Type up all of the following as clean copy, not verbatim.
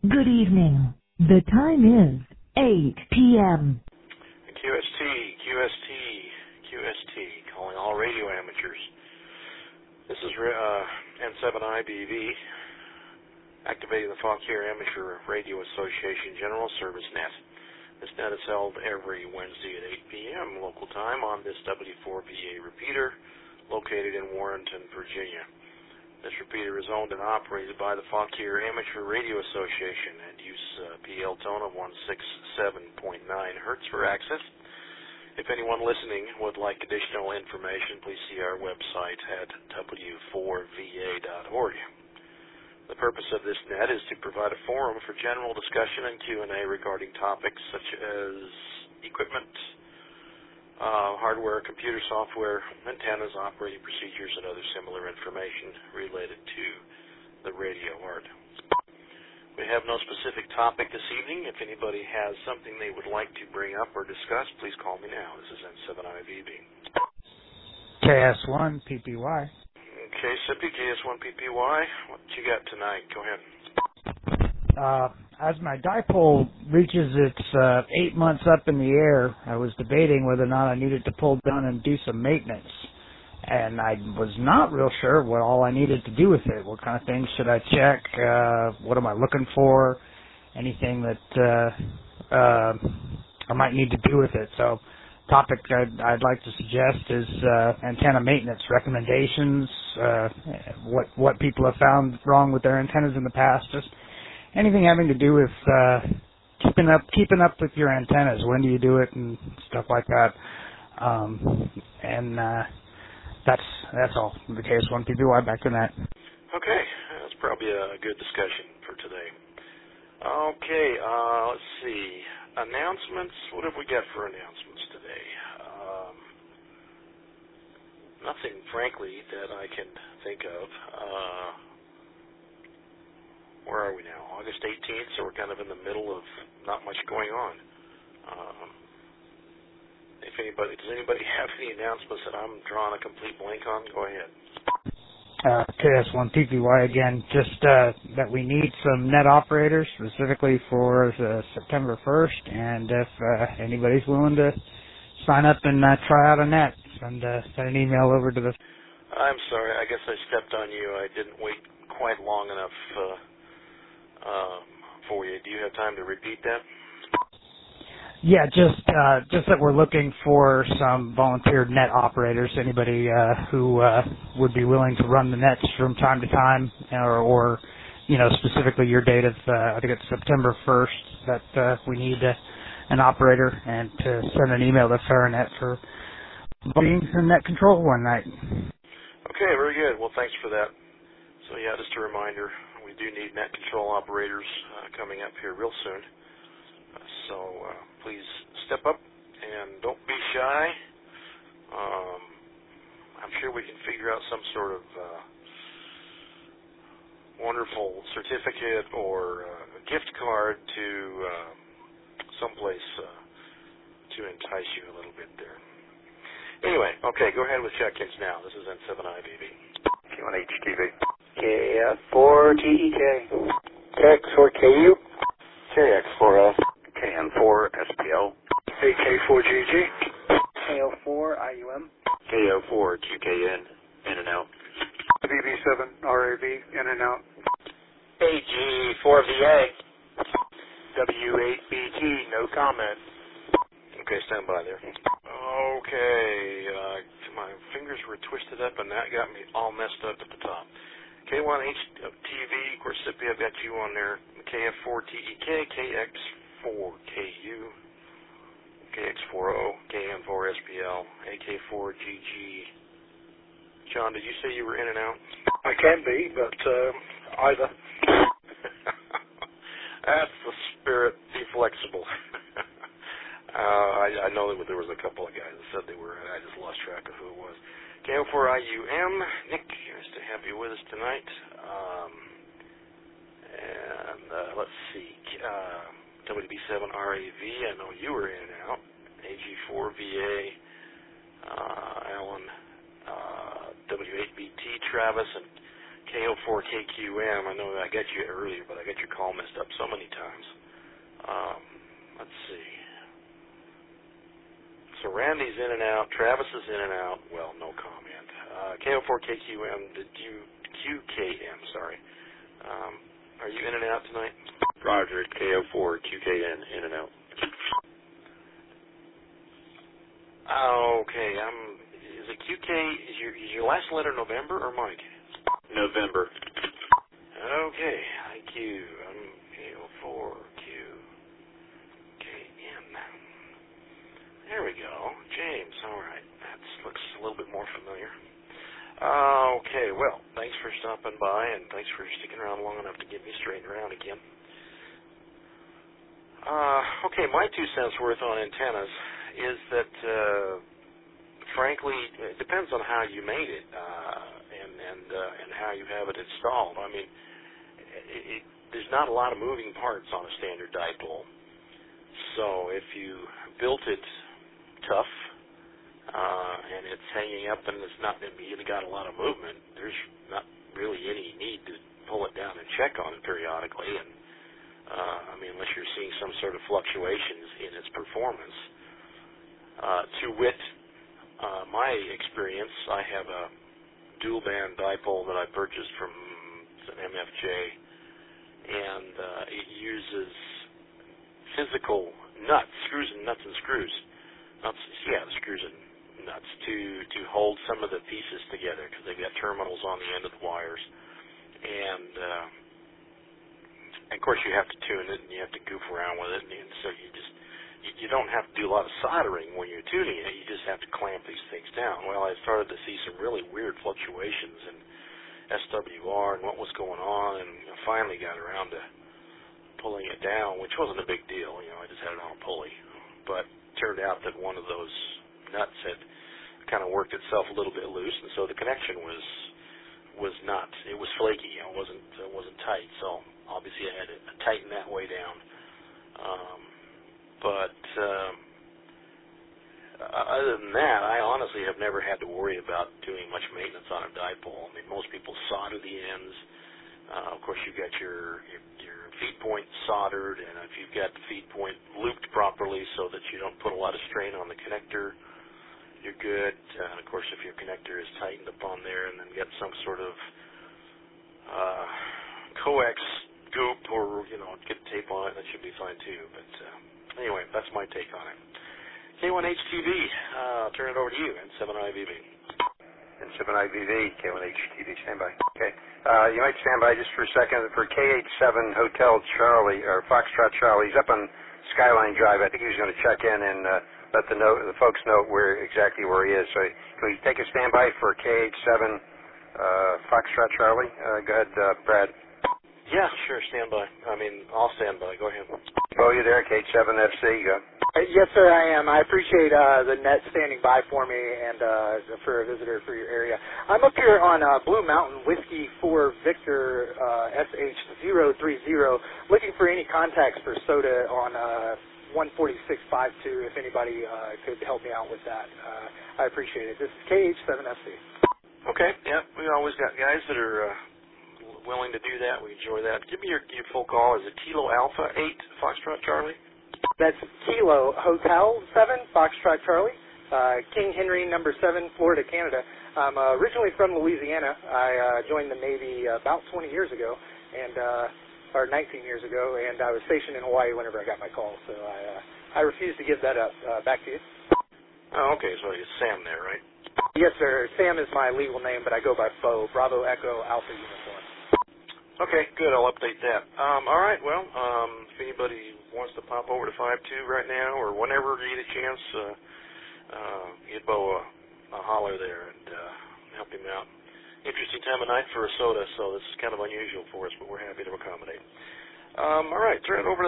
Good evening. The time is 8 p.m. QST, calling all radio amateurs. This is N7IBV, activating the Fauquier Amateur Radio Association General Service Net. This net is held every Wednesday at 8 p.m. local time on this W4VA repeater located in Warrenton, Virginia. This repeater is owned and operated by the Fauquier Amateur Radio Association and use PL tone of 167.9 Hertz for access. If anyone listening would like additional information, please see our website at w4va.org. The purpose of this net is to provide a forum for general discussion and Q&A regarding topics such as equipment, hardware, computer software, antennas, operating procedures, and other similar information related to the radio art. We have no specific topic this evening. If anybody has something they would like to bring up or discuss, please call me now. This is N7IVB. KS1 PPY. Okay, Sippy, KS1 PPY. What you got tonight? Go ahead. As my dipole reaches its 8 months up in the air, I was debating whether or not I needed to pull down and do some maintenance. And I was not real sure what all I needed to do with it. What kind of things should I check? What am I looking for? Anything that I might need to do with it. So topic I'd like to suggest is antenna maintenance recommendations, what people have found wrong with their antennas in the past, just anything having to do with keeping up with your antennas. When do you do it and stuff like that. That's all. The KS1 PPY, back to that. Okay, that's probably a good discussion for today. Okay, let's see. Announcements. What have we got for announcements today? Nothing, frankly, that I can think of. Where are we now? August 18th, so we're kind of in the middle of not much going on. Does anybody have any announcements that I'm drawing a complete blank on? Go ahead. KS1 PPY again, just that we need some net operators specifically for September 1st, and if anybody's willing to sign up and try out a net, send an email over to the... I'm sorry, I guess I stepped on you. I didn't wait quite long enough for you. Do you have time to repeat that? Yeah, just that we're looking for some volunteer net operators. Anybody who would be willing to run the nets from time to time, or specifically your date of I think it's September 1st that we need an operator, and to send an email to Faranet for being the net control one night. Okay, very good. Well, thanks for that. So yeah, just a reminder, we do need net control operators coming up here real soon. So please step up and don't be shy. I'm sure we can figure out some sort of wonderful certificate or a gift card to someplace to entice you a little bit there. Anyway, okay, go ahead with check-ins now. This is N7IVB. K1HTV. KF4TEK. KX4KU. KX4F. KN4SPL. AK4GG. KO4IUM. KO4QKN, in and out. BB7RAV, in and out. AG4VA. W8BT, no comment. Okay, stand by there. Okay, my fingers were twisted up and that got me all messed up at the top. K1HTV, of course, Sippy, I've got you on there. KF4TEK, KX4KU, KX4O, KN4SPL, AK4GG. John, did you say you were in and out? I can be, but either. That's the spirit. Be flexible. I know that there was a couple of guys that said they were, and I just lost track of who it was. KO4IUM, Nick, nice to have you with us tonight. Let's see, WB7RAV, I know you were in and out. AG4VA, Alan, W8BT, Travis, and KO4KQM. I know I got you earlier, but I got your call messed up so many times. Let's see. So Randy's in and out. Travis is in and out. Well, no comment. KO4KQM, QKM, sorry. Are you in and out tonight? Roger, KO4QKN, in and out. Okay, is it QK, is your last letter November or Mike? November. Okay, IQ, I'm KO4QKN. There we go. James, all right. That looks a little bit more familiar. Okay, well, thanks for stopping by, and thanks for sticking around long enough to get me straightened around again. Okay, my 2 cents worth on antennas is that, frankly, it depends on how you made it and how you have it installed. I mean, there's not a lot of moving parts on a standard dipole. So if you built it tough, and it's hanging up and it's not you got a lot of movement, there's not really any need to pull it down and check on it periodically. And I mean, unless you're seeing some sort of fluctuations in its performance. To wit, my experience, I have a dual band dipole that I purchased from an MFJ, and it uses physical nuts, screws and screws nuts to hold some of the pieces together, because they've got terminals on the end of the wires, and of course you have to tune it and you have to goof around with it, and so you don't have to do a lot of soldering when you're tuning it. You just have to clamp these things down. Well, I started to see some really weird fluctuations in SWR and what was going on, and I finally got around to pulling it down, which wasn't a big deal. I just had it on a pulley, but it turned out that one of those nuts had kind of worked itself a little bit loose, and so the connection was not. It was flaky. It wasn't tight. So obviously I had to tighten that way down. But other than that, I honestly have never had to worry about doing much maintenance on a dipole. I mean, most people solder the ends. Of course, you've got your feed point soldered, and if you've got the feed point looped properly so that you don't put a lot of strain on the connector, you're good. Of course, if your connector is tightened up on there and then get some sort of coax goop or, get tape on it, that should be fine too. But anyway, that's my take on it. K1HTV, I'll turn it over to you, N7IVV. N7IVV, K1HTV, stand by. Okay. You might stand by just for a second for KH7 Hotel Charlie, or Foxtrot Charlie. He's up on Skyline Drive. I think he was going to check in and let the folks know exactly where he is. So can we take a standby for KH7 Foxtrot Charlie? Go ahead, Brad. Yeah, sure, stand by. I'll stand by. Go ahead. Oh, you there, KH7FC? Go. Yes, sir, I am. I appreciate the net standing by for me and for a visitor for your area. I'm up here on Blue Mountain Whiskey 4 Victor SH030, looking for any contacts for soda on 14652, if anybody could help me out with that. I appreciate it. This is KH7FC. Okay, yeah, we always got guys that are willing to do that. We enjoy that. Give me your full call. Is it Kilo Alpha 8 Foxtrot Charlie? That's Kilo Hotel 7 Foxtrot Charlie, King Henry number 7, Florida, Canada. I'm originally from Louisiana. I joined the Navy about 20 years ago, or 19 years ago, and I was stationed in Hawaii whenever I got my call. So I refuse to give that up. Back to you. Oh, okay. So it's Sam there, right? Yes, sir. Sam is my legal name, but I go by Bo. Bravo Echo Alpha Uniform. Okay, good. I'll update that. All right. Well, if anybody wants to pop over to 5.2 right now or whenever you get a chance, give Bo a holler there and help him out. Interesting time of night for a soda, so this is kind of unusual for us, but we're happy to accommodate. All right, turn it over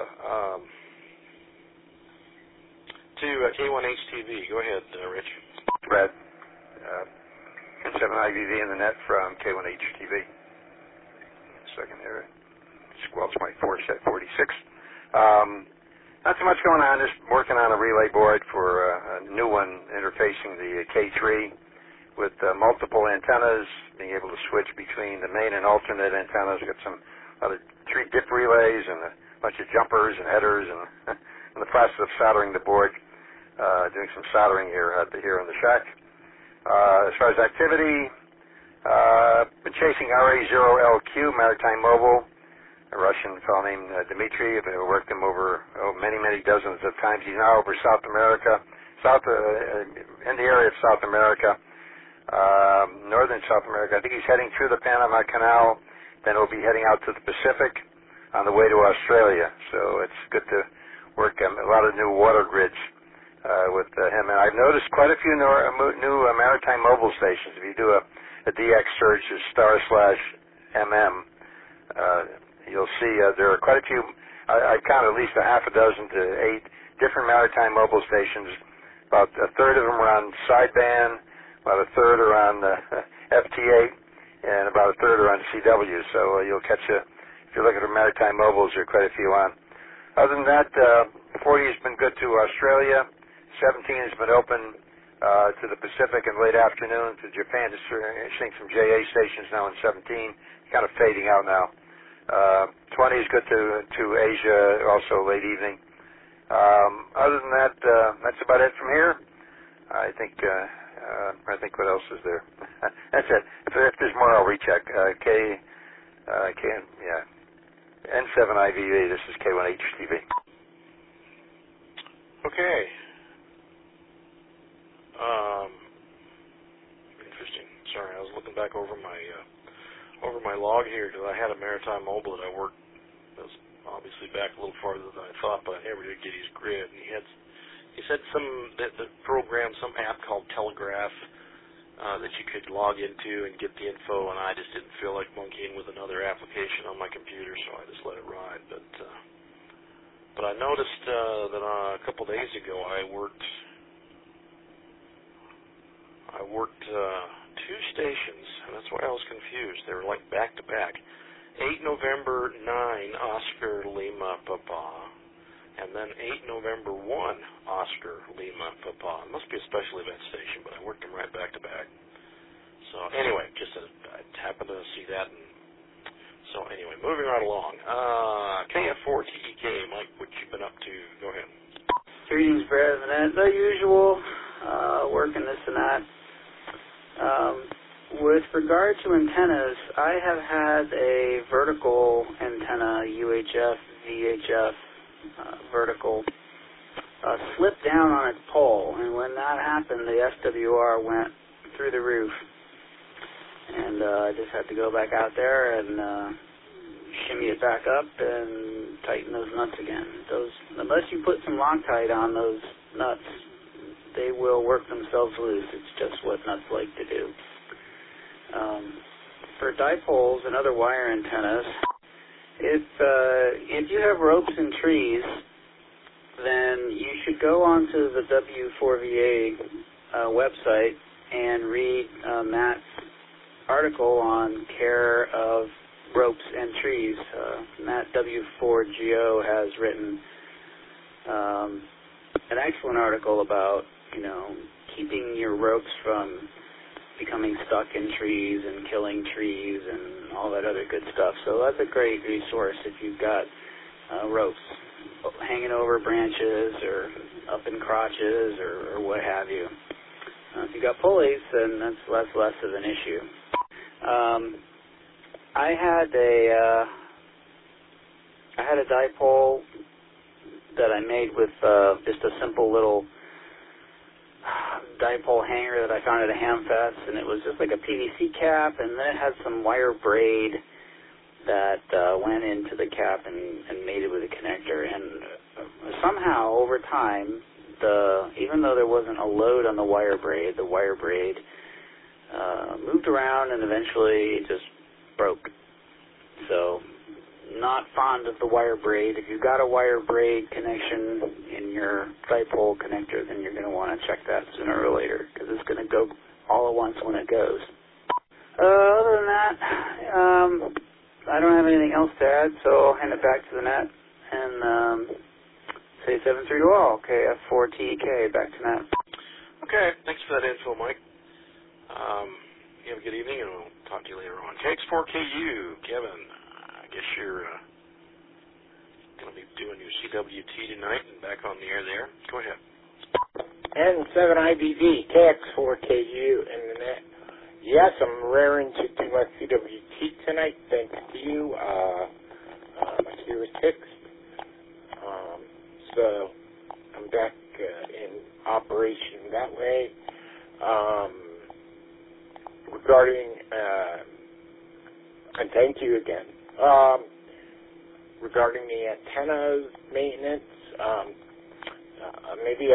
to K1HTV. Go ahead, Rich. Brad, N7IVV in the net from K1HTV. Second there. Squelch my 4 set 46. Not too much going on. Just working on a relay board for a new one interfacing the K3 with multiple antennas, being able to switch between the main and alternate antennas. We've got some other 3 dip relays and a bunch of jumpers and headers, and in the process of soldering the board, doing some soldering here in the shack. As far as activity, been chasing RA0LQ, Maritime Mobile, a Russian fellow named Dmitry. I've worked him over many dozens of times. He's now over South America, in the area of South America, northern South America. I think he's heading through the Panama Canal, then he'll be heading out to the Pacific on the way to Australia. So it's good to work a lot of new water grids with him. And I've noticed quite a few new maritime mobile stations. If you do a DX search as */MM, you'll see there are quite a few. I count at least a half a dozen to 8 different maritime mobile stations. About a third of them are on sideband, about a third are on FT8, and about a third are on CW. So you'll catch if you're looking for maritime mobiles, there are quite a few on. Other than that, 40 has been good to Australia. 17 has been open to the Pacific in late afternoon, to Japan. Just seeing some JA stations now in 17, kind of fading out now. 20 is good to Asia, also late evening. Other than that, that's about it from here. I think what else is there? That's it. If there's more, I'll recheck. N7IVV. This is K1HTV. Okay. Interesting. Sorry, I was looking back over my log here because I had a Maritime Mobile that I worked. That was obviously back a little farther than I thought, but I never did get his grid. And he said the program, some app called Telegraph that you could log into and get the info, and I just didn't feel like monkeying with another application on my computer, so I just let it ride. But I noticed that a couple days ago I worked 2 stations, and that's why I was confused. They were like back to back. 8 November 9 Oscar Lima Papa, and then 8 November 1 Oscar Lima Papa. It must be a special event station, but I worked them right back to back. So anyway, I happened to see that, and so anyway, moving right along. KF4TEK, Mike, what you been up to? Go ahead. Greetings, President. The usual, working this and that. With regard to antennas, I have had a vertical antenna, UHF, VHF, vertical, slip down on its pole, and when that happened, the SWR went through the roof, and I just had to go back out there and shimmy it back up and tighten those nuts again. Unless you put some Loctite on those nuts, they will work themselves loose. It's just what nuts like to do. For dipoles and other wire antennas, if you have ropes and trees, then you should go onto the W4VA website and read Matt's article on care of ropes and trees. Matt W4GO has written an excellent article about, keeping your ropes from becoming stuck in trees and killing trees and all that other good stuff. So that's a great resource if you've got ropes hanging over branches or up in crotches or what have you. If you've got pulleys, then that's less of an issue. I had a dipole that I made with just a simple little dipole hanger that I found at a Hamfest, and it was just like a PVC cap, and then it had some wire braid that went into the cap and made it with a connector. And somehow, over time, even though there wasn't a load on the wire braid moved around and eventually just broke. So, not fond of the wire braid. If you've got a wire braid connection in your dipole connector, then you're going to want to check that sooner or later, because it's going to go all at once when it goes. Other than that, I don't have anything else to add, so I'll hand it back to the net and say 7-3 to all. KF4TEK, back to net. Okay, thanks for that info, Mike. You have a good evening, and we'll talk to you later on. KX4KU, Kevin, I guess you're going to be doing your CWT tonight and back on the air there. Go ahead. N7IBV, KX4KU, Internet. Yes, I'm raring to do my CWT tonight. Thanks to you. My key was fixed. So I'm back in operation that way. Regarding, and thank you again. Regarding the antennas maintenance, maybe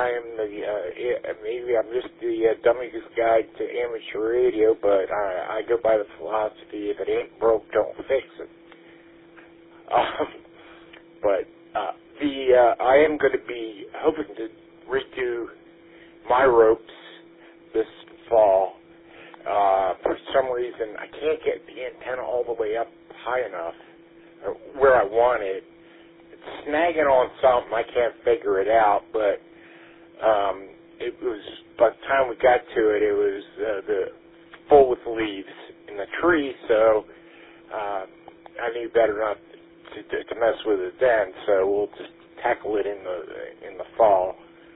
I'm just the dummy's guide to amateur radio, but I go by the philosophy: if it ain't broke, don't fix it. But I am going to be hoping to redo my ropes this fall. For some reason, I can't get the antenna all the way up high enough, or where I want it. It's snagging on something. I can't figure it out, but it was, by the time we got to it, it was full with leaves in the tree, so I knew better not to mess with it then, so we'll just tackle it in the fall.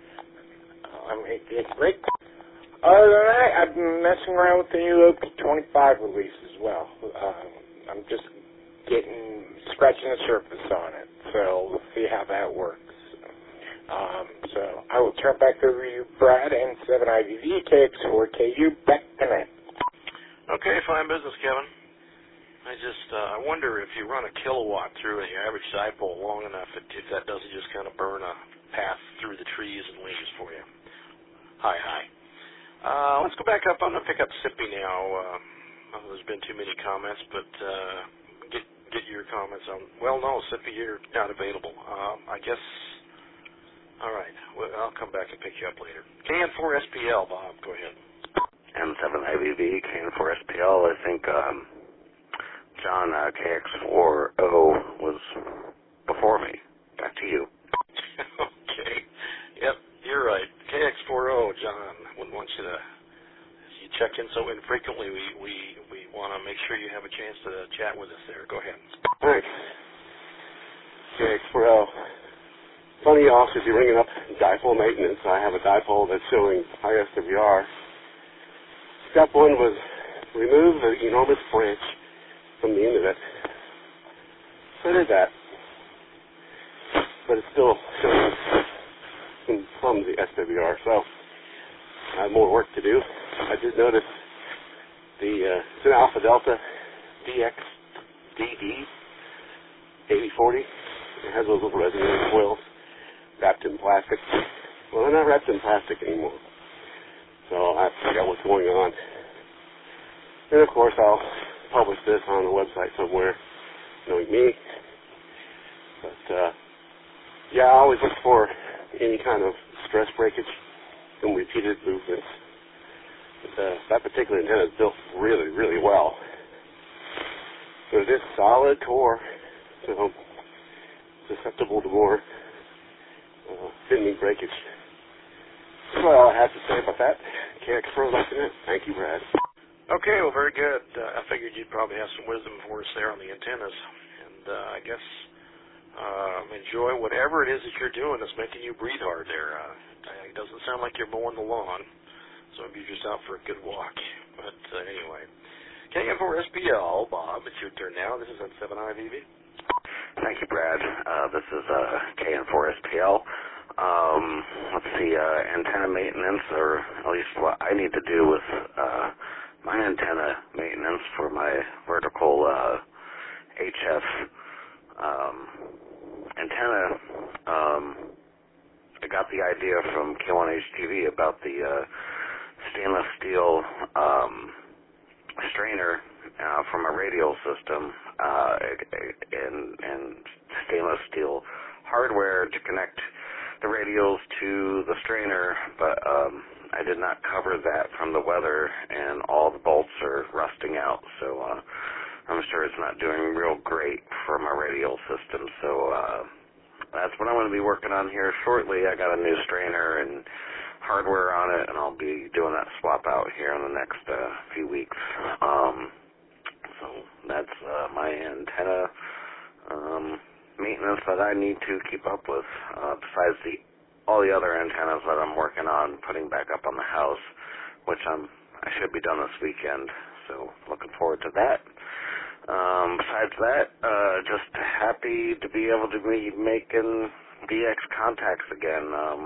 It's great. Other than that, I've been messing around with the new OP25 release as well. I'm just scratching the surface on it, so we'll see how that works. So I will turn back over to you, Brad, N7IBV, KX4KU, back tonight. Okay, fine business, Kevin. I wonder if you run a kilowatt through an average dipole long enough, if that doesn't just kind of burn a path through the trees and leaves for you. Hi. Let's go back up. I'm going to pick up Sippy now. There's been too many comments, but get your comments on. Well, no, Sippy, you're not available. I guess. All right. Well, I'll come back and pick you up later. KN4SPL, Bob. Go ahead. N7IBV, KN4SPL. I think John KX40 was before me. Back to you. Okay. Yep, you're right. KX40, John. Wouldn't want you to. You check in so infrequently. We want to make sure you have a chance to chat with us there. Go ahead. Thanks. KX40. Funny also, if you're ringing up dipole maintenance, I have a dipole that's showing high SWR. Step one was remove the enormous branch from the end of it. So I did that. But it's still showing some clumsy SWR, so I have more work to do. I did notice it's an Alpha Delta DXDD 8040. It has those little resonating coils wrapped in plastic. Well, they're not wrapped in plastic anymore. So I have to figure out what's going on. And of course, I'll publish this on the website somewhere, knowing me. But yeah, I always look for any kind of stress breakage from repeated movements. But, that particular antenna is built really, really well. So it is solid core, so susceptible to more thinning breakage. That's all I have to say about that. KX4 Lieutenant. Thank you, Brad. Okay, well, very good. I figured you'd probably have some wisdom for us there on the antennas. And I guess enjoy whatever it is that you're doing that's making you breathe hard there. It doesn't sound like you're mowing the lawn, so maybe you're just out for a good walk. But anyway, KN4SPL, Bob, it's your turn now. This is N7IBV. Thank you, Brad. This is KN4SPL. Let's see, antenna maintenance, or at least what I need to do with my antenna maintenance for my vertical HF antenna. I got the idea from K1HTV about the stainless steel strainer from a radial system and stainless steel hardware to connect the radials to the strainer, but I did not cover that from the weather, and all the bolts are rusting out, so I'm sure it's not doing real great for my radial system, so that's what I'm going to be working on here shortly. I got a new strainer and hardware on it, and I'll be doing that swap out here in the next few weeks. So that's my antenna maintenance that I need to keep up with, besides all the other antennas that I'm working on putting back up on the house, which I should be done this weekend. So looking forward to that. Besides that, just happy to be able to be making VX contacts again.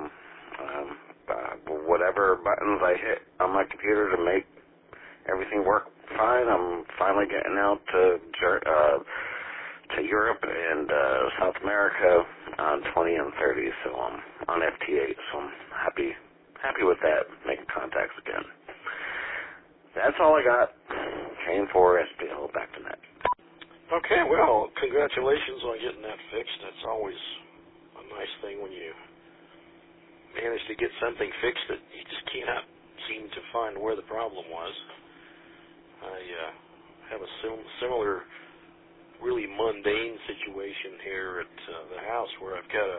Whatever buttons I hit on my computer to make everything work fine, I'm finally getting out to Europe and South America on 20 and 30, so I'm on FT8, so I'm happy with that, making contacts again. That's all I got. KN4 SPL, back to net. Okay, well, congratulations on getting that fixed. That's always a nice thing when you manage to get something fixed that you just cannot seem to find where the problem was. I have a similar, really mundane situation here at the house where I've got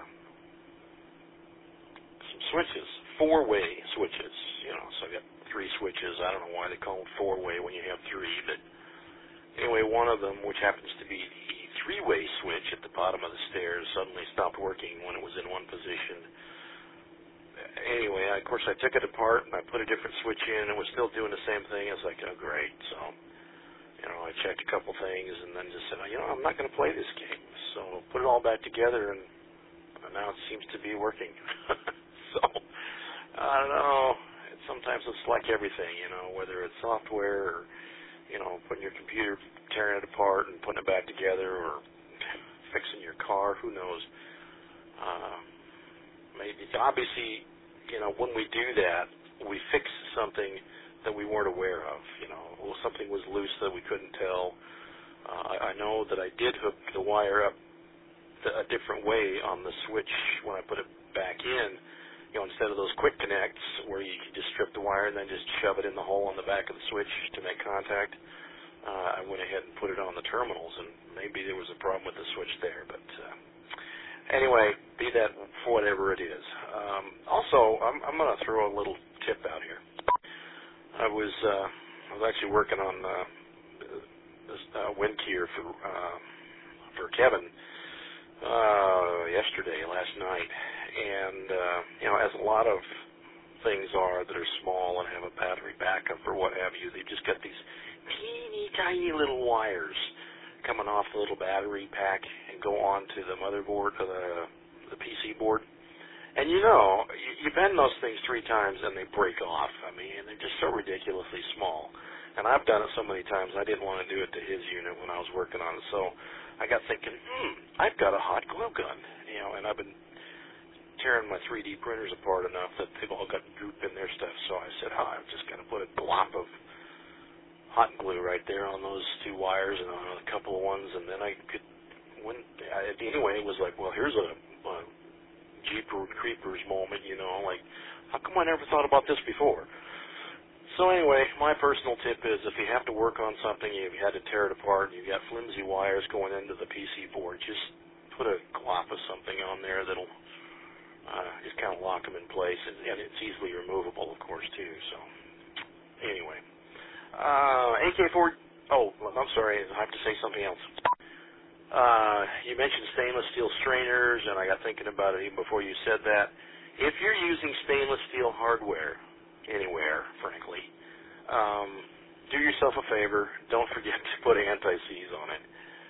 some switches, four-way switches, so I've got three switches. I don't know why they call them four-way when you have three, but anyway, one of them, which happens to be the three-way switch at the bottom of the stairs, suddenly stopped working when it was in one position. Anyway, of course, I took it apart and I put a different switch in, and it was still doing the same thing. I was like, oh, great. So, I checked a couple things and then just said, I'm not going to play this game. So put it all back together, and now it seems to be working. So, I don't know. Sometimes it's like everything, whether it's software or, putting your computer, tearing it apart and putting it back together, or fixing your car, who knows. Maybe, obviously, when we do that, we fix something that we weren't aware of. Something was loose that we couldn't tell. I know that I did hook the wire up a different way on the switch when I put it back in. Instead of those quick connects where you can just strip the wire and then just shove it in the hole on the back of the switch to make contact, I went ahead and put it on the terminals, and maybe there was a problem with the switch there. But anyway, be that for whatever it is. Also, I'm going to throw a little tip out here. I was actually working on this WinKeyer for Kevin last night, and as a lot of things are that are small and have a battery backup or what have you, they've just got these teeny tiny little wires coming off the little battery pack and go onto the motherboard or the PC board. And you bend those things 3 times and they break off. They're just so ridiculously small. And I've done it so many times I didn't want to do it to his unit when I was working on it. So I got thinking, I've got a hot glue gun, and I've been tearing my 3D printers apart enough that they've all got goop in their stuff. So I said, I've just got to put a glop of hot glue right there on those 2 wires and on a couple of ones, and then I could. Anyway, it was like, well, here's a Jeepers Creepers moment, like, how come I never thought about this before? So anyway, my personal tip is if you have to work on something, if you had to tear it apart, and you've got flimsy wires going into the PC board, just put a glop of something on there that'll just kind of lock them in place, and it's easily removable, of course, too. So anyway, AK4, I'm sorry, I have to say something else. You mentioned stainless steel strainers, and I got thinking about it even before you said that. If you're using stainless steel hardware anywhere, frankly, do yourself a favor. Don't forget to put anti-seize on it,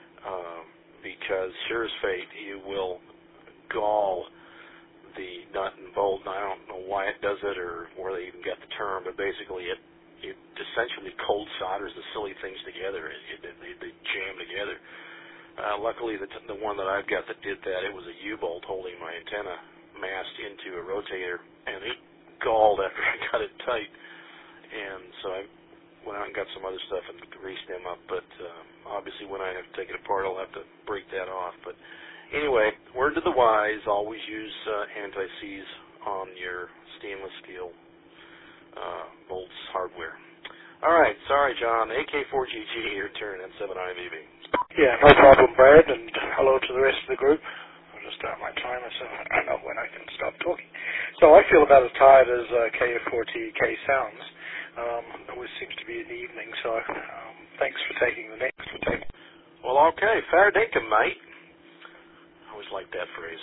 because sure as fate, you will gall the nut and bolt. And I don't know why it does it or where they even got the term, but basically it essentially cold solders the silly things together. They jam together. Luckily, the one that I've got that did that, it was a U-bolt holding my antenna mast into a rotator, and it galled after I got it tight. And so I went out and got some other stuff and greased them up. But obviously, when I have to take it apart, I'll have to break that off. But anyway, word to the wise: always use anti-seize on your stainless steel bolts hardware. All right, sorry, John. AK4GG, your turn, N7IVV. Yeah, no problem, Brad, and hello to the rest of the group. I just start my timer so I know when I can stop talking. So I feel about as tired as KF4TK sounds. It always seems to be in the evening, so thanks for taking the next. Well, okay, fair dinkum, mate. I always like that phrase.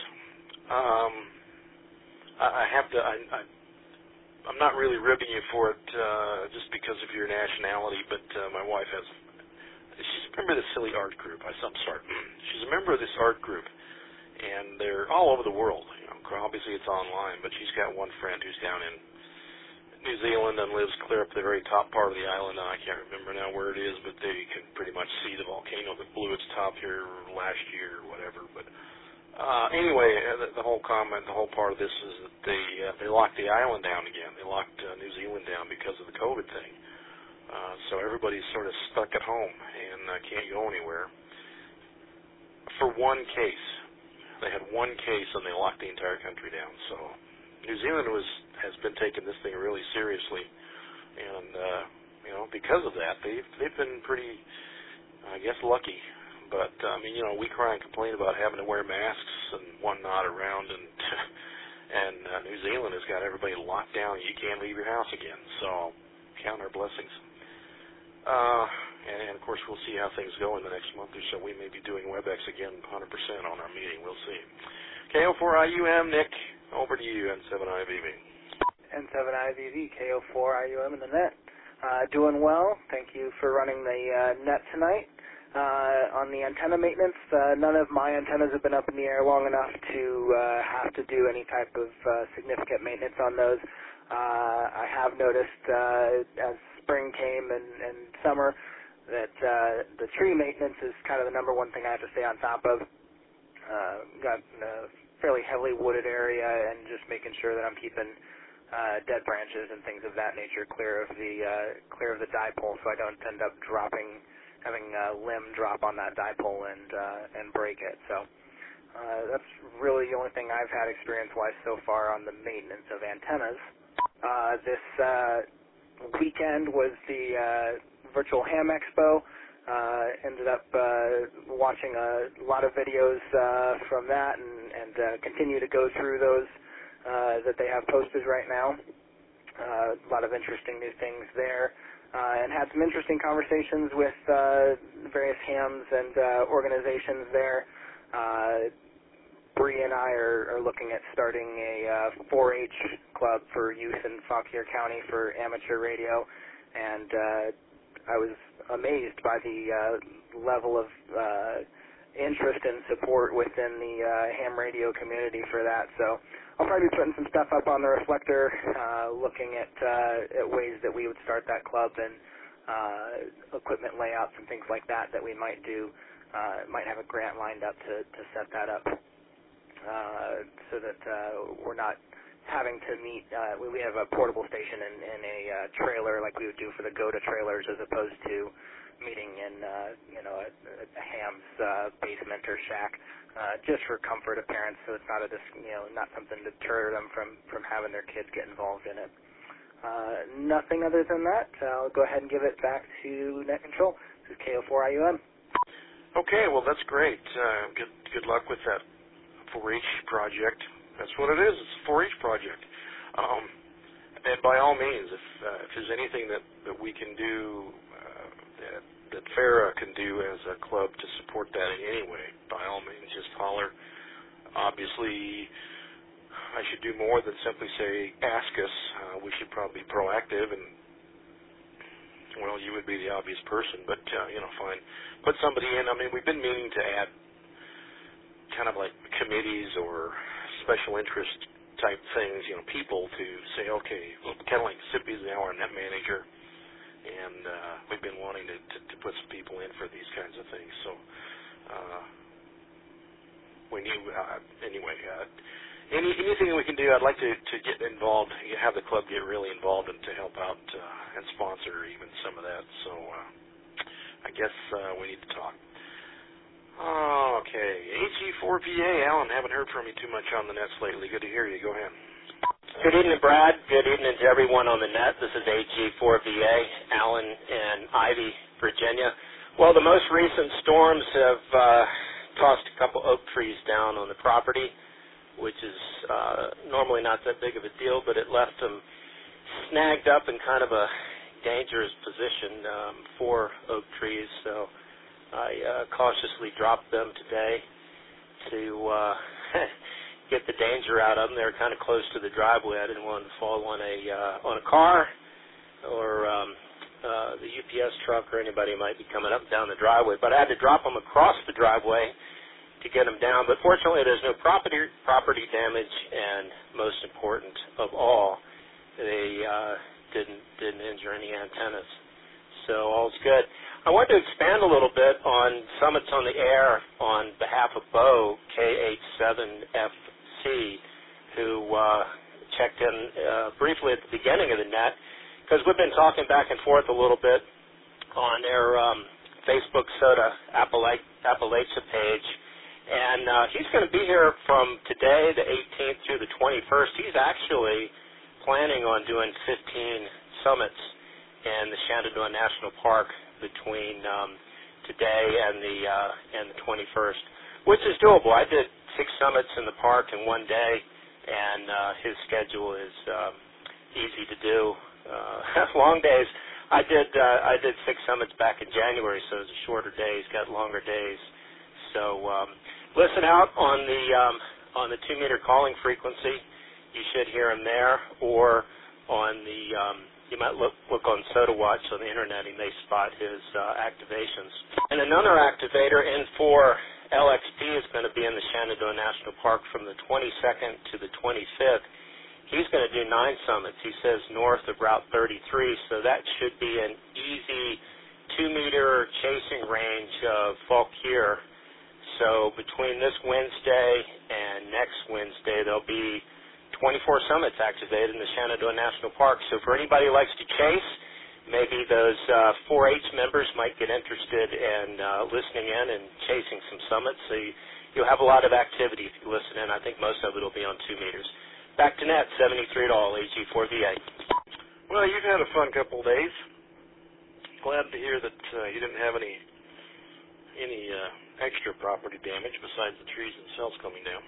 I'm not really ribbing you for it just because of your nationality, but my wife she's a member of this silly art group. She's a member of this art group, and they're all over the world. Obviously it's online, but she's got one friend who's down in New Zealand and lives clear up the very top part of the island, and I can't remember now where it is, but they can pretty much see the volcano that blew its top here last year or whatever. But anyway, the whole part of this is that they locked the island down again. They locked New Zealand down because of the COVID thing. So everybody's sort of stuck at home and can't go anywhere. For one case. They had one case and they locked the entire country down. So New Zealand has been taking this thing really seriously. And, because of that, they've been pretty, I guess, lucky. But, we cry and complain about having to wear masks and whatnot around, and New Zealand has got everybody locked down. You can't leave your house again. So count our blessings. And, of course, we'll see how things go in the next month or so. We may be doing WebEx again 100% on our meeting. We'll see. KO4IUM, Nick, over to you, N7IVV. N7IVV, KO4IUM in the net. Doing well. Thank you for running the net tonight. On the antenna maintenance, none of my antennas have been up in the air long enough to have to do any type of significant maintenance on those. I have noticed as spring came and summer that the tree maintenance is kind of the number one thing I have to stay on top of. Got a fairly heavily wooded area, and just making sure that I'm keeping dead branches and things of that nature clear of the dipole, so I don't end up having a limb drop on that dipole and break it. So that's really the only thing I've had experience-wise so far on the maintenance of antennas. This weekend was the Virtual Ham Expo. Ended up watching a lot of videos from that and continue to go through those that they have posted right now. A lot of interesting new things there. And had some interesting conversations with various hams and organizations there. Bree and I are looking at starting a 4-H club for youth in Fauquier County for amateur radio, and I was amazed by the level of interest and support within the ham radio community for that. So I'll probably be putting some stuff up on the Reflector, looking at ways that we would start that club and equipment layouts and things like that we might do. Might have a grant lined up to set that up so that we're not having to meet. We have a portable station in a trailer like we would do for the GOTA trailers, as opposed to meeting in a ham's basement or shack, just for comfort of parents, so it's not something to deter them from having their kids get involved in it. Nothing other than that. I'll go ahead and give it back to Net Control. This is KO4IUM. Okay, well, that's great. Good luck with that 4-H project. That's what it is. It's a 4-H project. And by all means, if there's anything that we can do, that FARA can do as a club to support that in any way, by all means, just holler. Obviously, I should do more than simply say, ask us. We should probably be proactive, and, well, you would be the obvious person, but, fine. Put somebody in. I mean, we've been meaning to add kind of like committees or special interest type things, people to say, okay, well, kind of like Sippy's now our net manager, and we've been wanting to put some people in for these kinds of things. So we need, anyway, anything we can do, I'd like to get involved, have the club get really involved and to help out and sponsor even some of that. So I guess we need to talk. Okay, AG4PA, Alan, haven't heard from you too much on the nets lately. Good to hear you. Go ahead. Good evening, Brad. Good evening to everyone on the net. This is AG4VA, Alan in Ivy, Virginia. Well, the most recent storms have tossed a couple oak trees down on the property, which is normally not that big of a deal, but it left them snagged up in kind of a dangerous position for oak trees. So I cautiously dropped them today to get the danger out of them. They were kind of close to the driveway. I didn't want them to fall on a car or the UPS truck or anybody might be coming up and down the driveway. But I had to drop them across the driveway to get them down. But fortunately, there's no property damage, and most important of all, they didn't injure any antennas. So all's good. I wanted to expand a little bit on Summits on the Air on behalf of Bo, KH7FC, who checked in briefly at the beginning of the net, because we've been talking back and forth a little bit on their Facebook Soda Appalachia page. And he's going to be here from today, the 18th, through the 21st. He's actually planning on doing 15 summits in the Shenandoah National Park between today and the 21st, which is doable. I did 6 summits in the park in one day, and his schedule is easy to do. Long days. I did 6 summits back in January, so it was a shorter day. He's got longer days. So listen out on the 2-meter calling frequency. You should hear him there, or on the you might look on Soda Watch on the internet. He may spot his activations. And another activator, N4 LXP, is going to be in the Shenandoah National Park from the 22nd to the 25th. He's going to do 9 summits. He says north of Route 33, so that should be an easy 2-meter chasing range of Fauquier. So between this Wednesday and next Wednesday, there'll be 24 summits activated in the Shenandoah National Park. So for anybody who likes to chase, maybe those 4-H members might get interested in listening in and chasing some summits. So you'll have a lot of activity if you listen in. I think most of it will be on 2 meters. Back to net, 73 all, AG4VA. Well, you've had a fun couple of days. Glad to hear that you didn't have any extra property damage besides the trees themselves coming down.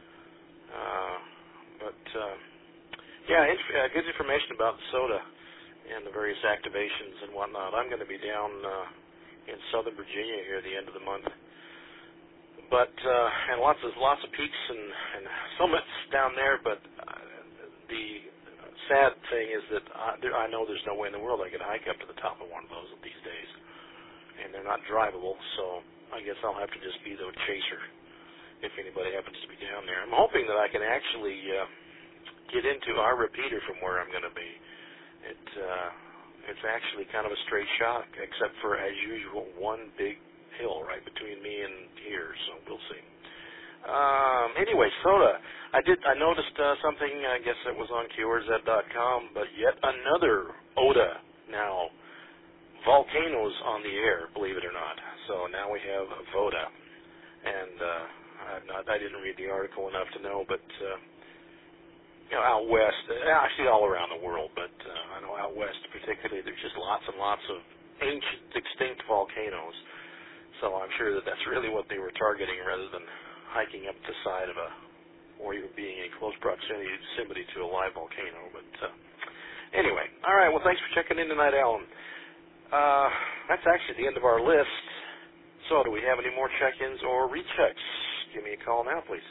Good information about the soda and the various activations and whatnot. I'm going to be down in Southern Virginia here at the end of the month. But and lots of peaks and summits down there. But the sad thing is that I know there's no way in the world I could hike up to the top of one of those these days, and they're not drivable. So I guess I'll have to just be the chaser if anybody happens to be down there. I'm hoping that I can actually get into our repeater from where I'm going to be. It's actually kind of a straight shot, except for, as usual, one big hill right between me and here, so we'll see. Anyway, soda. I noticed something, I guess it was on QRZ.com, but yet another OTA now. Volcanoes on the air, believe it or not. So now we have VODA. And I didn't read the article enough to know, but out west, actually all around the world, but I know out west particularly, there's just lots and lots of ancient, extinct volcanoes. So I'm sure that that's really what they were targeting, rather than hiking up the side of or even being in close proximity to a live volcano. But anyway, all right. Well, thanks for checking in tonight, Alan. That's actually the end of our list. So do we have any more check-ins or rechecks? Give me a call now, please.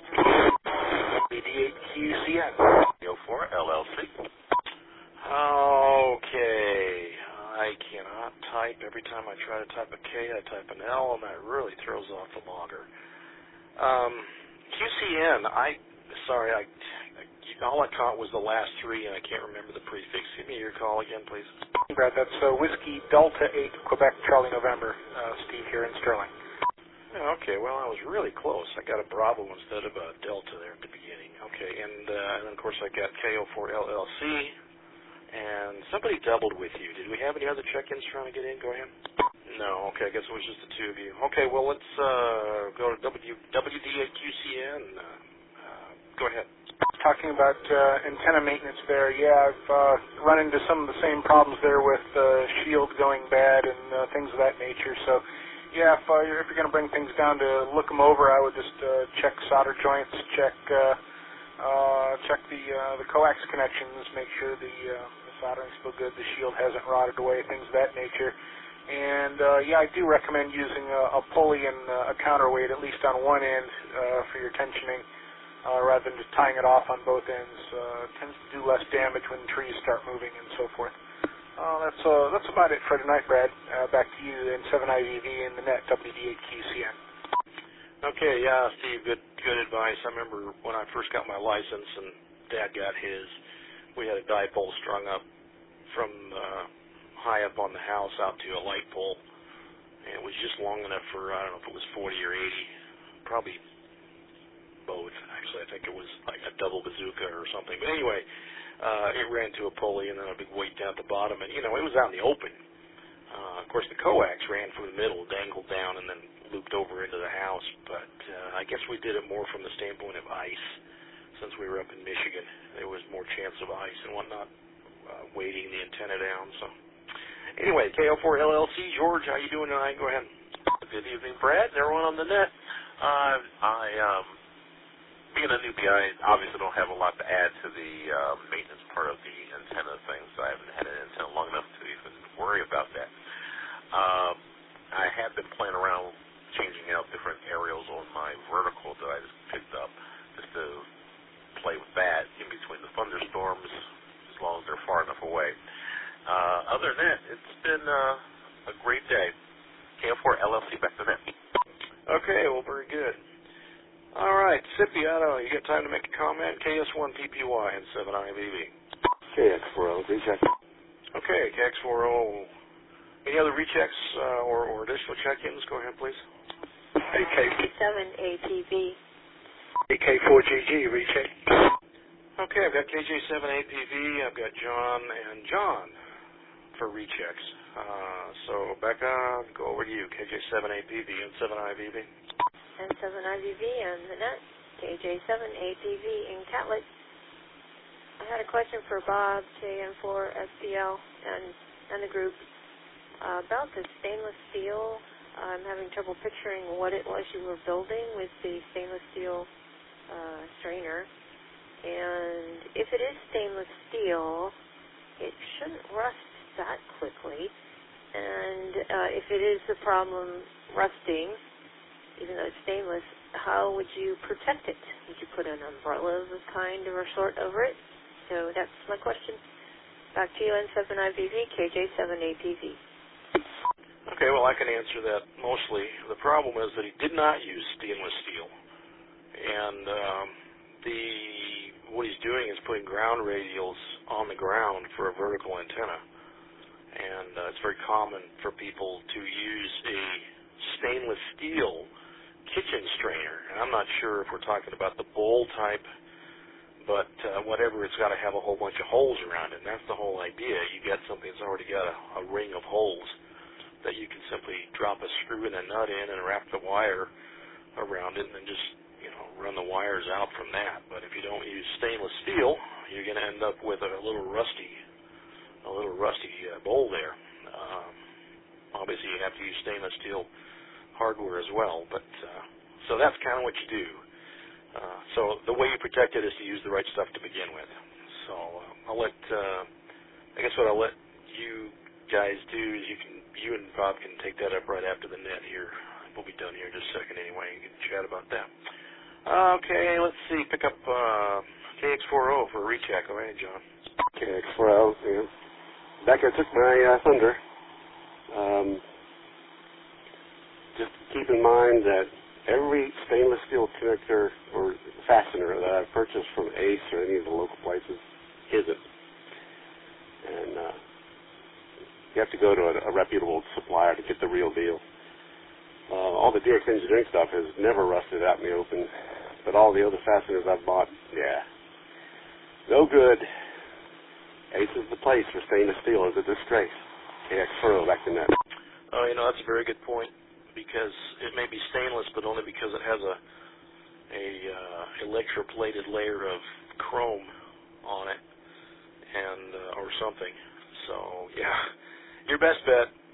BD8QCN, 04 LLC. Okay. I cannot type. Every time I try to type a K, I type an L, and that really throws off the logger. QCN, all I caught was the last 3, and I can't remember the prefix. Give me your call again, please. Brad, that's Whiskey Delta 8, Quebec, Charlie, November. Steve here in Sterling. Okay, well, I was really close. I got a Bravo instead of a Delta there at the beginning. Okay, and then, of course, I got KO4 LLC, and somebody doubled with you. Did we have any other check-ins trying to get in? Go ahead. No, okay, I guess it was just the 2 of you. Okay, well, let's go to WD8QCN. Go ahead. Talking about antenna maintenance there, yeah, I've run into some of the same problems there with shield going bad and things of that nature. So yeah, if you're going to bring things down to look them over, I would just check solder joints, check the coax connections, make sure the soldering's still good, the shield hasn't rotted away, things of that nature. And yeah, I do recommend using a pulley and a counterweight, at least on one end, for your tensioning, rather than just tying it off on both ends. It tends to do less damage when trees start moving and so forth. That's about it for tonight, Brad. Back to you in 7IVV and the net WD8QCN. Okay, yeah, Steve, good advice. I remember when I first got my license and Dad got his, we had a dipole strung up from high up on the house out to a light pole, and it was just long enough for, I don't know if it was 40 or 80, probably both. Actually, I think it was like a double bazooka or something. But anyway, it ran to a pulley and then a big weight down at the bottom, and, you know, it was out in the open. Of course, the coax ran from the middle, dangled down, and then looped over into the house. But I guess we did it more from the standpoint of ice. Since we were up in Michigan, there was more chance of ice and whatnot, weighting the antenna down. So anyway, KO4 LLC, George, how you doing tonight? Go ahead. Good evening, Brad, and everyone on the net. Being a newbie, I obviously don't have a lot to add to the maintenance part of the antenna things. I haven't had an antenna long enough to even worry about that. I have been playing around changing out different aerials on my vertical that I just picked up just to play with that in between the thunderstorms as long as they're far enough away. Other than that, it's been a great day. KO4 LLC, back to that. Okay, well, very good. All right, Cipiano, you got time to make a comment? KS1PPY and 7IVV. KX4O, recheck. Okay, KX4O. Any other rechecks or additional check-ins? Go ahead, please. AK7APV. AK4GG, recheck. Okay, I've got KJ7APV, I've got John and John for rechecks. So, Becca, go over to you, KJ7APV and 7IVV. And 7IVV and the net, KJ7APV in Catlett. I had a question for Bob, KN4SPL, and the group about the stainless steel. I'm having trouble picturing what it was you were building with the stainless steel strainer. And if it is stainless steel, it shouldn't rust that quickly. And if it is a problem rusting, even though it's stainless, how would you protect it? Would you put an umbrella of a kind or a sort over it? So that's my question. Back to you, N7IVV, KJ7APV. Okay, well, I can answer that mostly. The problem is that he did not use stainless steel. And what he's doing is putting ground radials on the ground for a vertical antenna. And it's very common for people to use a stainless steel kitchen strainer. And I'm not sure if we're talking about the bowl type, but whatever, it's got to have a whole bunch of holes around it. And that's the whole idea. You get something that's already got a ring of holes that you can simply drop a screw and a nut in and wrap the wire around it and then just, you know, run the wires out from that. But if you don't use stainless steel, you're going to end up with a little rusty bowl there. Obviously, you have to use stainless steel hardware as well, but so that's kind of what you do. So the way you protect it is to use the right stuff to begin with. So I'll let, I guess what I'll let you guys do is you and Bob can take that up right after the net here. We'll be done here in just a second anyway. You can chat about that. Okay, let's see. Pick up KX4O for a recheck. All right, John. KX4O, yeah. Becca took my thunder. Just keep in mind that every stainless steel connector or fastener that I've purchased from Ace or any of the local places isn't. And you have to go to a reputable supplier to get the real deal. All the DX Engineering stuff has never rusted out in the open, but all the other fasteners I've bought, yeah, no good. Ace is the place for stainless steel. It's a disgrace. KX4O, back to net. Oh, you know, that's a very good point, because it may be stainless, but only because it has a electroplated layer of chrome on it, and or something. So yeah, your best bet,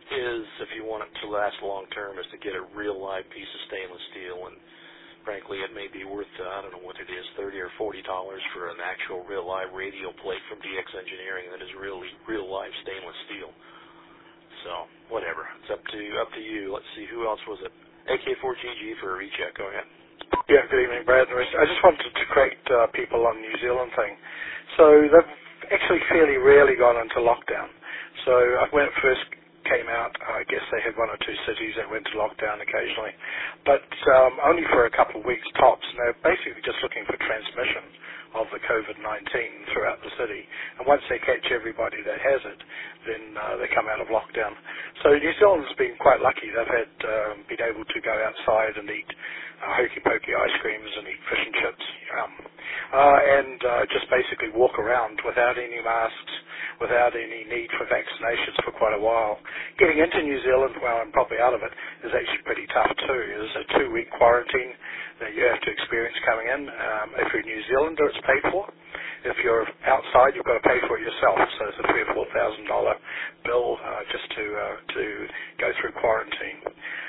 is, if you want it to last long term, is to get a real live piece of stainless steel. And frankly, it may be worth, I don't know what it is, $30 or $40 for an actual real live radio plate from DX Engineering that is really real live stainless steel. So, whatever. It's up to you. Let's see, who else was it? AK4GG for a recheck. Go ahead. Yeah, good evening, Brad. I just wanted to correct people on New Zealand thing. So they've actually fairly rarely gone into lockdown. So when it first came out, I guess they had one or two cities that went to lockdown occasionally, but only for a couple of weeks tops. And they're basically just looking for transmission of the COVID-19 throughout the city. And once they catch everybody that has it, then they come out of lockdown. So New Zealand's been quite lucky. They've had been able to go outside and eat hokey pokey ice creams and eat fish and chips, and just basically walk around without any masks, without any need for vaccinations for quite a while. Getting into New Zealand, well, and probably out of it, is actually pretty tough too. There's a 2-week quarantine that you have to experience coming in. If you're a New Zealander, it's paid for. If you're outside, you've got to pay for it yourself. So it's a $3,000 or $4,000 bill just to go through quarantine.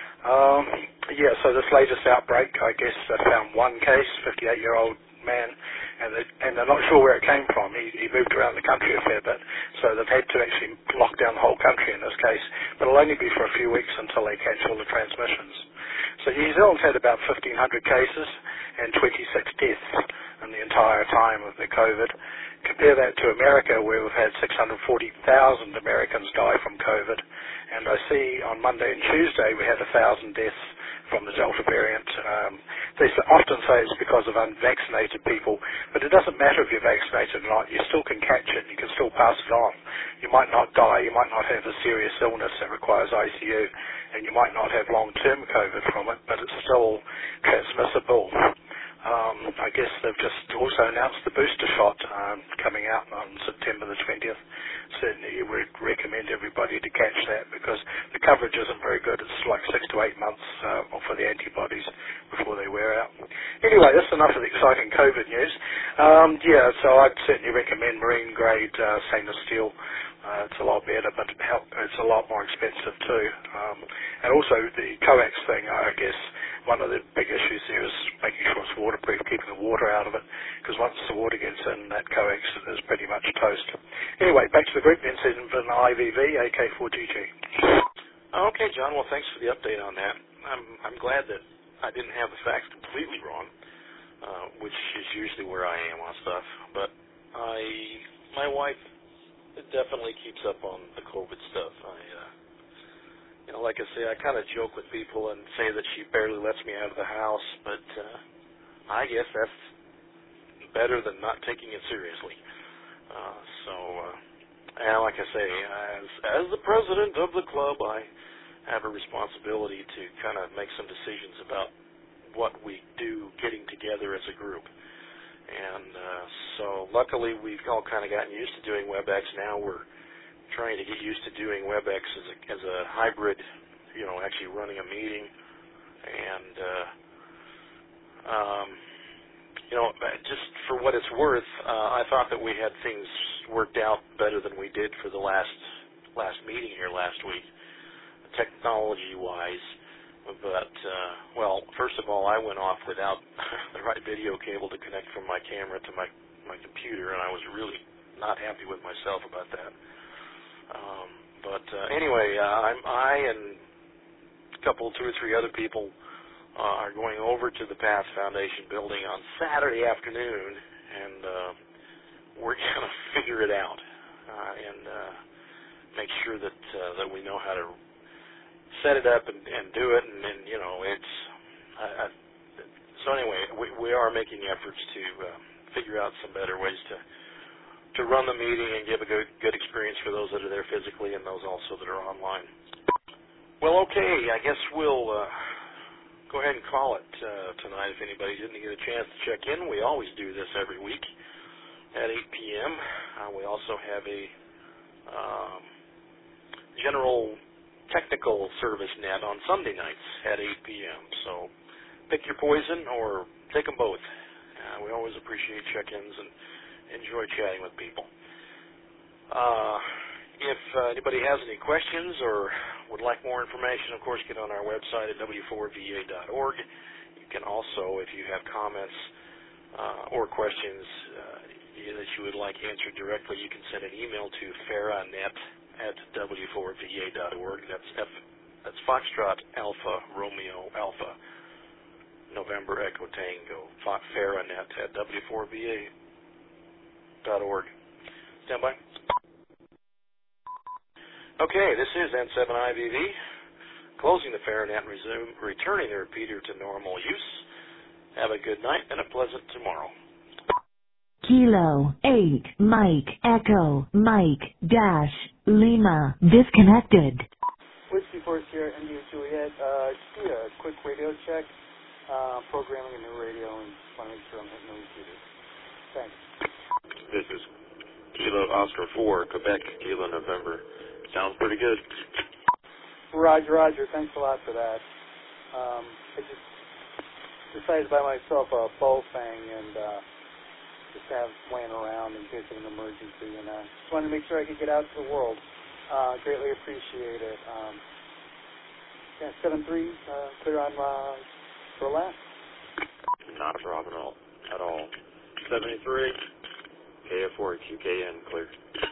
So this latest outbreak, I guess they found one case, 58-year-old man, and they're not sure where it came from. He moved around the country a fair bit, so they've had to actually lock down the whole country in this case, but it'll only be for a few weeks until they catch all the transmissions. So New Zealand's had about 1,500 cases and 26 deaths in the entire time of the COVID. Compare that to America, where we've had 640,000 Americans die from COVID, and I see on Monday and Tuesday we had 1,000 deaths from the Delta variant. They often say it's because of unvaccinated people, but it doesn't matter if you're vaccinated or not. You still can catch it. You can still pass it on. You might not die. You might not have a serious illness that requires ICU, and you might not have long-term COVID from it, but it's still transmissible. I guess they've just also announced the booster shot coming out on September the 20th. Certainly would recommend everybody to catch that because the coverage isn't very good. It's like 6 to 8 months for the antibodies before they wear out. Anyway, that's enough of the exciting COVID news. So I'd certainly recommend marine grade stainless steel. It's a lot better, but it's a lot more expensive too. And also the coax thing, I guess, one of the big issues there is making sure it's waterproof, keeping the water out of it, because once the water gets in, that coax is pretty much toast. Anyway, back to the group then, Susan for an IVV, AK4GG. Okay, John, well, thanks for the update on that. I'm glad that I didn't have the facts completely wrong, which is usually where I am on stuff, but my wife definitely keeps up on the COVID stuff. Like I say, I kind of joke with people and say that she barely lets me out of the house, but I guess that's better than not taking it seriously. And like I say, as the president of the club, I have a responsibility to kind of make some decisions about what we do getting together as a group. And so luckily we've all kind of gotten used to doing WebEx. Now we're trying to get used to doing WebEx as a hybrid, actually running a meeting. And, just for what it's worth, I thought that we had things worked out better than we did for the last meeting here last week, technology-wise. But, first of all, I went off without the right video cable to connect from my camera to my computer, and I was really not happy with myself about that. Anyway, I and a couple, 2 or 3 other people are going over to the Path Foundation building on Saturday afternoon, and we're going to figure it out and make sure that we know how to set it up and do it, and it's so anyway, we are making efforts to figure out some better ways to run the meeting and give a good experience for those that are there physically and those also that are online. Well, okay, I guess we'll go ahead and call it tonight. If anybody didn't get a chance to check in, we always do this every week at 8 p.m. We also have a general technical service net on Sunday nights at 8 p.m. So pick your poison or take them both. We always appreciate check-ins and enjoy chatting with people. If anybody has any questions or would like more information, of course, get on our website at w4va.org. You can also, if you have comments or questions that you would like answered directly, you can send an email to faranet@w4va.org. That's Foxtrot Alpha Romeo Alpha November Echo Tango, faranet@w4va.org. Stand by. Okay, this is N7IVV, closing the Faranet and returning the repeater to normal use. Have a good night and a pleasant tomorrow. Kilo 8 Mike Echo Mike Dash Lima disconnected. Whiskey 4 Sierra India Juliet. Just do a quick radio check. Programming a new radio and just want to make sure I'm hitting the repeater. Thanks. This is Kilo Oscar 4, Quebec, Kilo November. Sounds pretty good. Roger. Thanks a lot for that. I just decided to buy myself a Baofeng and just have laying around in case of an emergency. And just wanted to make sure I could get out to the world. Greatly appreciate it. 7-3, clear on Berlin? Not a problem at all. 73, KF4 QKN, clear.